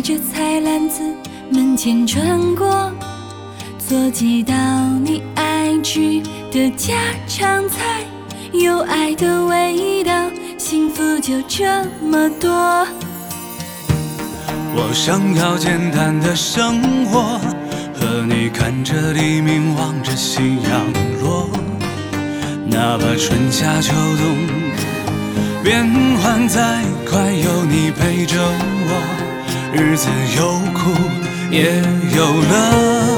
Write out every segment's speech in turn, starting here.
着菜篮子门前穿过，做几道你爱吃的家常菜，有爱的味道，幸福就这么多。 我想要简单的生活，和你看着黎明，望着夕阳落，哪怕春夏秋冬变换再快，有你陪着我，日子有苦也有乐。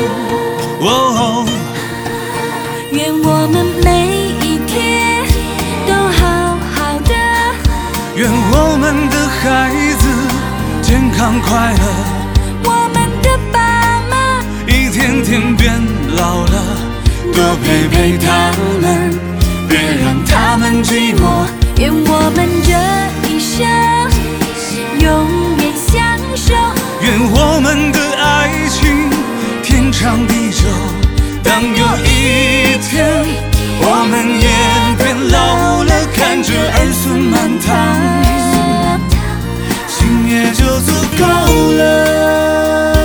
愿我们每一天都好好的， 愿我们的孩子健康快乐， 我们的爸妈一天天变老了，多陪陪他们，别让他们寂寞。 愿我们这一生永远相守， 愿我们的爱情天长地久。当有一天我们也变老了，看着儿孙满堂，心也就足够了。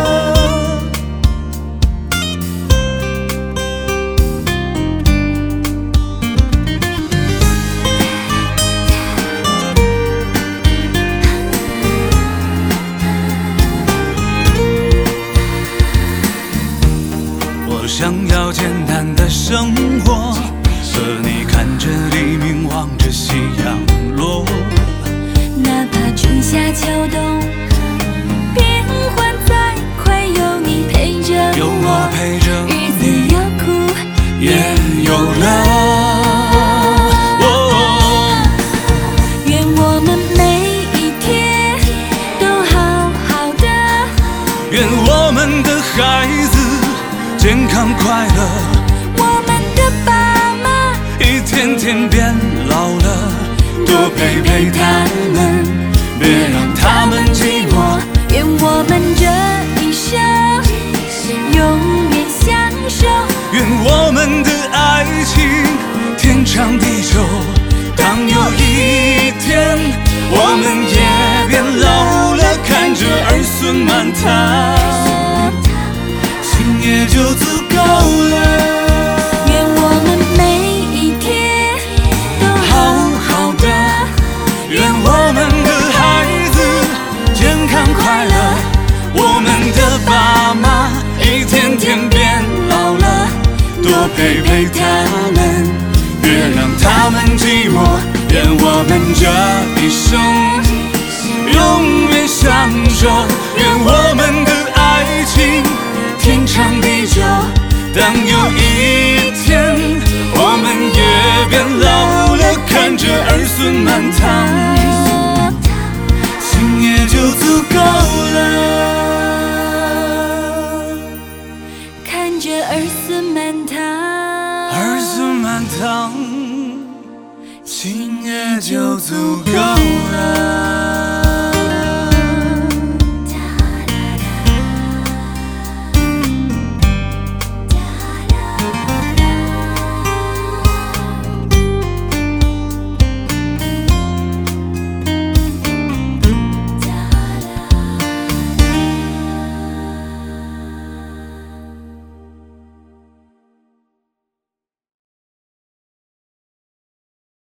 我想要简单的生活，和你看着黎明，望着夕阳落， 哪怕春夏秋冬变换再快，有你陪着有我陪着日子你， 有苦也有乐。 愿我们每一天都好好的， 愿我们的孩子健康快乐， 我们的爸妈一天天变老了，多陪陪他们，别让他们寂寞。 愿我们这一生永远相守， 愿我们的爱情天长地久。当有一天我们也变老了，看着儿孙满堂，心也就足够了。 愿我们每一天都好好的， 愿我们的孩子健康快乐，我们的爸妈一天天变老了，多陪陪他们，别让他们寂寞。愿我们这一生永远相守，愿我们的爱情天长地久。当有一天我们也变老了，看着儿孙满堂，心也就足够了。 看着儿孙满堂， 儿孙满堂，心也就足够了。